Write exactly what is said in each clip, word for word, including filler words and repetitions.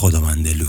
خداوندلو.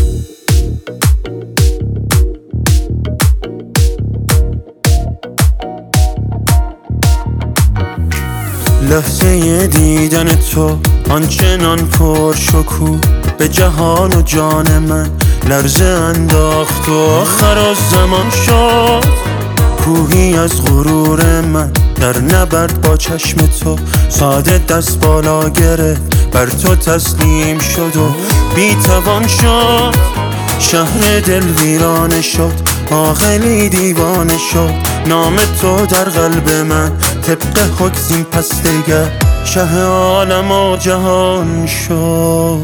لحظه دیدن تو آنچنان پرشکوه به جهان و جان من لرزه انداخت و آخر از زمان شد. کوهی از غرور من در نبرد با چشم تو ساده دست بالا گرفت، بر تو تسلیم شد و بی‌توان شد. شهر دل ویرانه شد، عاقلی دیوانه شد. نام تو در قلب من طبق حکم پس دیگر شه عالم و جهان شد.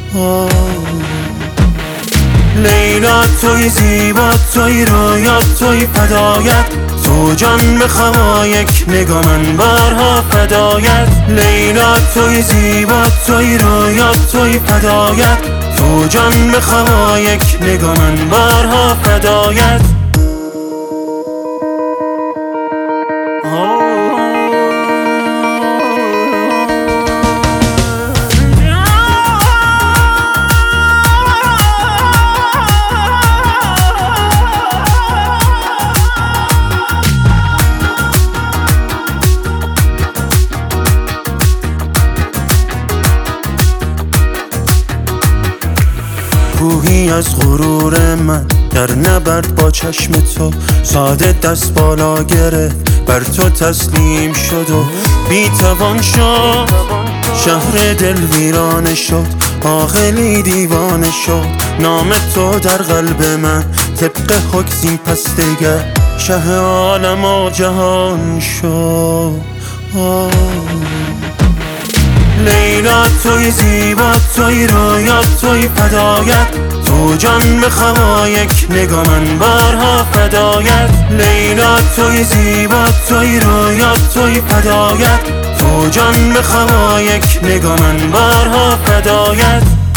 لیلا توی زیبا، توی رویا، توی فدایت، تو جان میخوام یک نگاه من بارها فدایت. لیلا توی زیبا، توی رویا، توی فدایت، تو جان میخوام یک نگاه من بارها فدایت. کوهی از غرور من در نبرد با چشم تو ساده دست بالا گرفت، بر تو تسلیم شد و بی‌توان شد. شهر دل ویرانه شد، عاقلی دیوانه شد. نام تو در قلب من طبق حکم پس دیگر شه عالم و جهان شد. لیلا توی زیبا، توی رویا، توی فدایت، تو جان میخوام یک نگاه من بارها فدایت. لیلا توی زیبا، توی رویا، توی فدایت، تو جان میخوام یک نگاه من بارها فدایت.